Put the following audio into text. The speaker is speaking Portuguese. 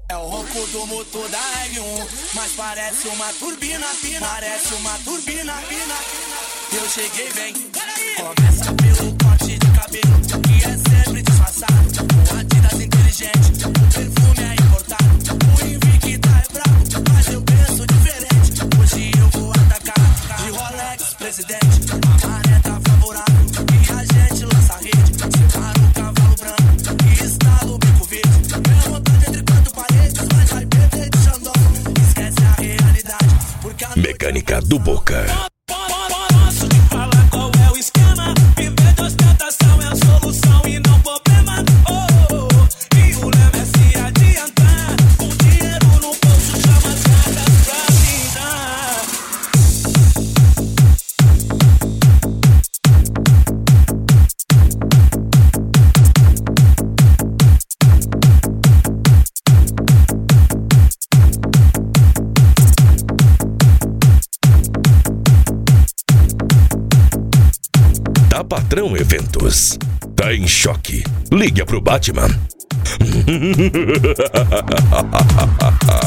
É o ronco do motor da R1, mas parece uma turbina, parece uma turbina, Eu cheguei bem, começa pelo corte de cabelo, que é sempre disfarçado, com Adidas inteligente, o perfume é importado, o Invicta é bravo, mas eu penso diferente, hoje eu vou atacar, de Rolex, presidente, a maré tá favorável, e a gente lança a rede, separa o cavalo branco, e estala o bico verde, é vontade entre quatro paredes, mas vai perder de Xandão, esquece a realidade, porque a Mecânica do Boca. Posso te falar qual é o esquema? Viver de ostentação é a solução e não problema. E o lema é se adiantar, com dinheiro no bolso chama as cartas pra Da Patrão Eventos. Tá em choque? Ligue pro Batman.